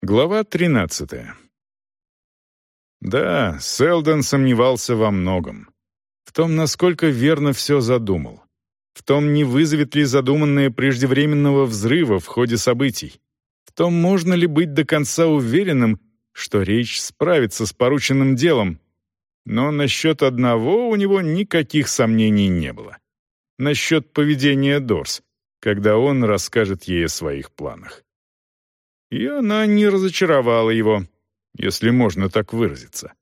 Глава 13. Да, Селдон сомневался во многом. В том, насколько верно все задумал. В том, не вызовет ли задуманное преждевременного взрыва в ходе событий. В том, можно ли быть до конца уверенным, что речь справится с порученным делом. Но насчет одного у него никаких сомнений не было. Насчет поведения Дорс, когда он расскажет ей о своих планах. И она не разочаровала его, если можно так выразиться.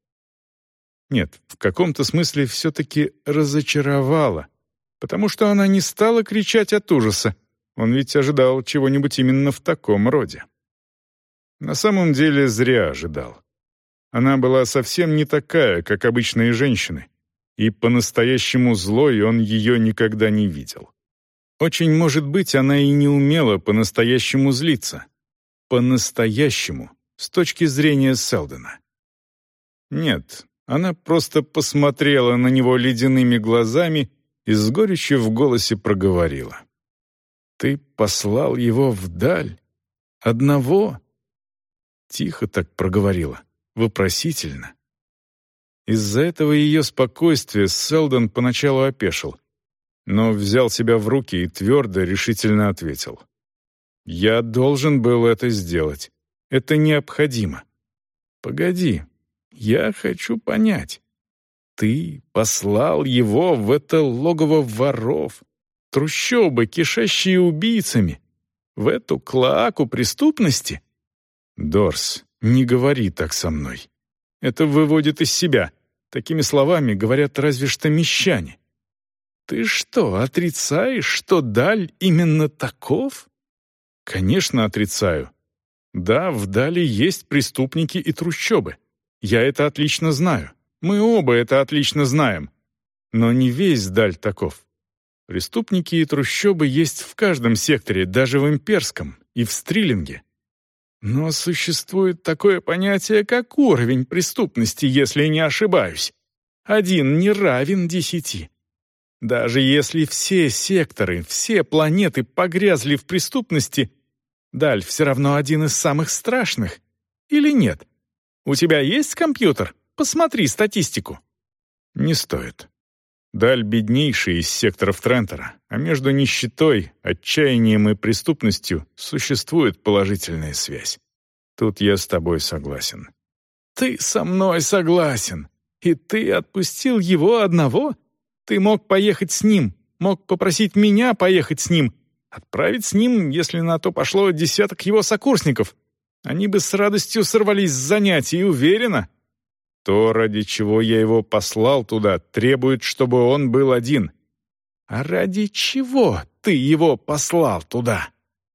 Нет, в каком-то смысле все-таки разочаровала, потому что она не стала кричать от ужаса. Он ведь ожидал чего-нибудь именно в таком роде. На самом деле зря ожидал. Она была совсем не такая, как обычные женщины, и по-настоящему злой он ее никогда не видел. Очень может быть, она и не умела по-настоящему злиться. По-настоящему, с точки зрения Селдона. Нет, она просто посмотрела на него ледяными глазами и с горечью в голосе проговорила. «Ты послал его вдаль? Одного?» Тихо так проговорила, вопросительно. Из-за этого ее спокойствия Селдон поначалу опешил, но взял себя в руки и твердо, решительно ответил. «Я должен был это сделать. Это необходимо. Погоди, я хочу понять. Ты послал его в это логово воров, трущобы, кишащие убийцами, в эту клоаку преступности? Дорс, не говори так со мной. Это выводит из себя. Такими словами говорят разве что мещане. Ты что, отрицаешь, что Даль именно таков? Конечно, отрицаю. Да, в Дали есть преступники и трущобы. Я это отлично знаю. Мы оба это отлично знаем. Но не весь Даль таков. Преступники и трущобы есть в каждом секторе, даже в имперском и в Стрилинге. Но существует такое понятие, как уровень преступности, если не ошибаюсь. 1 не равен 10. Даже если все секторы, все планеты погрязли в преступности, Даль все равно один из самых страшных. Или нет? У тебя есть компьютер? Посмотри статистику. Не стоит. Даль беднейший из секторов Трентера, а между нищетой, отчаянием и преступностью существует положительная связь. Тут я с тобой согласен. Ты со мной согласен. И ты отпустил его одного? Ты мог поехать с ним, мог попросить меня поехать с ним, отправить с ним, если на то пошло, 10 его сокурсников. Они бы с радостью сорвались с занятий, уверена. То, ради чего я его послал туда, требует, чтобы он был один. А ради чего ты его послал туда?»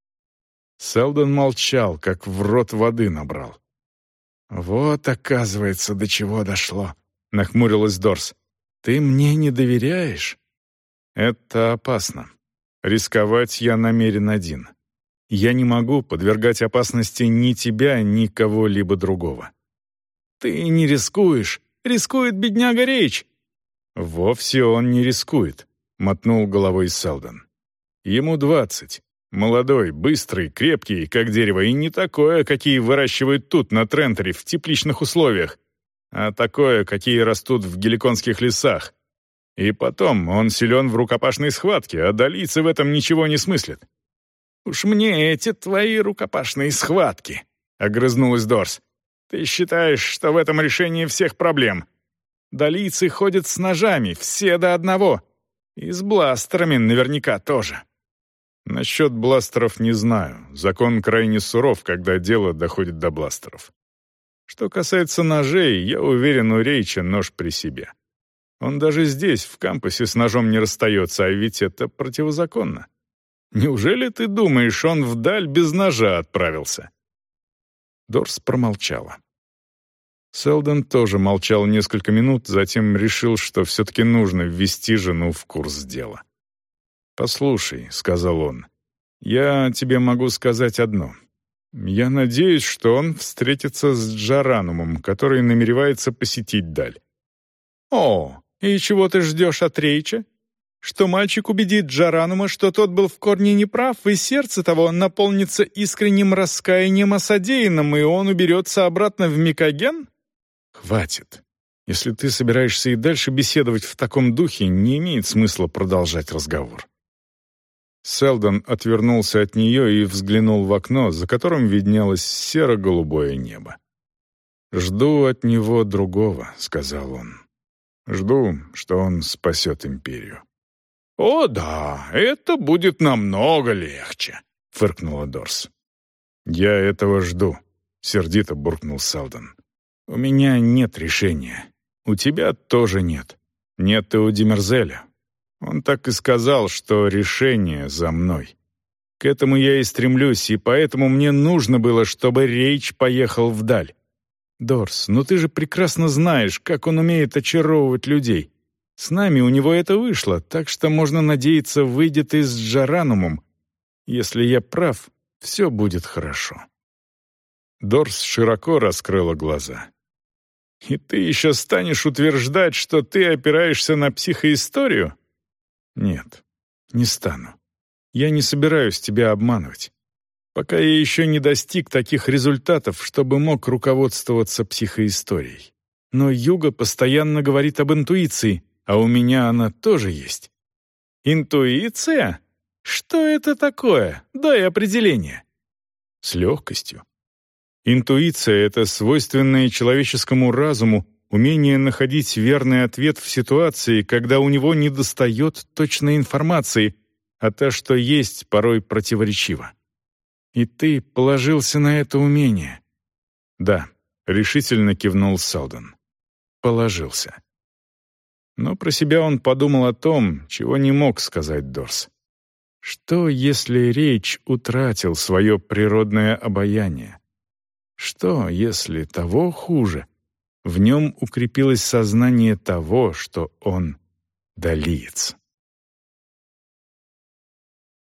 Селдон молчал, как в рот воды набрал. «Вот, оказывается, до чего дошло», — нахмурилась Дорс. «Ты мне не доверяешь?» «Это опасно. Рисковать я намерен один. Я не могу подвергать опасности ни тебя, ни кого-либо другого». «Ты не рискуешь. Рискует бедняга Рейч». «Вовсе он не рискует», — мотнул головой Селдон. «Ему 20. Молодой, быстрый, крепкий, как дерево, и не такое, какие выращивают тут, на Трентере, в тепличных условиях, а такое, какие растут в геликонских лесах. И потом, он силен в рукопашной схватке, а далийцы в этом ничего не смыслят». «Уж мне эти твои рукопашные схватки», — огрызнулась Дорс. «Ты считаешь, что в этом решении всех проблем? Далийцы ходят с ножами, все до одного. И с бластерами наверняка тоже». «Насчет бластеров не знаю. Закон крайне суров, когда дело доходит до бластеров. Что касается ножей, я уверен, у Рейча нож при себе. Он даже здесь, в кампусе, с ножом не расстается, а ведь это противозаконно. Неужели ты думаешь, он вдаль без ножа отправился?» Дорс промолчала. Селдон тоже молчал несколько минут, затем решил, что все-таки нужно ввести жену в курс дела. «Послушай», — сказал он, — «я тебе могу сказать одно. Я надеюсь, что он встретится с Джаранумом, который намеревается посетить Даль». «О, и чего ты ждешь от Рейча? что мальчик убедит Джаранума, что тот был в корне неправ, и сердце того наполнится искренним раскаянием о содеянном, и он уберется обратно в Микоген? Хватит. Если ты собираешься и дальше беседовать в таком духе, не имеет смысла продолжать разговор. Селдон отвернулся от нее и взглянул в окно, за которым виднелось серо-голубое небо. «Жду от него другого», — сказал он. «Жду, что он спасет империю». «О, да, это будет намного легче», — фыркнула Дорс. «Я этого жду», — сердито буркнул Селдон. «У меня нет решения. У тебя тоже нет. Нет и у Демерзеля. Он так и сказал, что решение за мной. К этому я и стремлюсь, и поэтому мне нужно было, чтобы Рейч поехал вдаль. Дорс, ну ты же прекрасно знаешь, как он умеет очаровывать людей. С нами у него это вышло, так что, можно надеяться, выйдет и с Джаранумом. Если я прав, все будет хорошо». Дорс широко раскрыла глаза. «И ты еще станешь утверждать, что ты опираешься на психоисторию?» «Нет, не стану. Я не собираюсь тебя обманывать. Пока я еще не достиг таких результатов, чтобы мог руководствоваться психоисторией. Но Юга постоянно говорит об интуиции, а у меня она тоже есть». «Интуиция? Что это такое? Дай определение». «С легкостью. Интуиция — это свойственное человеческому разуму умение находить верный ответ в ситуации, когда у него недостает точной информации, а та, что есть, порой противоречива. И ты положился на это умение». «Да», — решительно кивнул Селдон. «Положился». Но про себя он подумал о том, чего не мог сказать Дорс. Что, если Рейч утратил свое природное обаяние? Что, если того хуже? В нем укрепилось сознание того, что он далиец.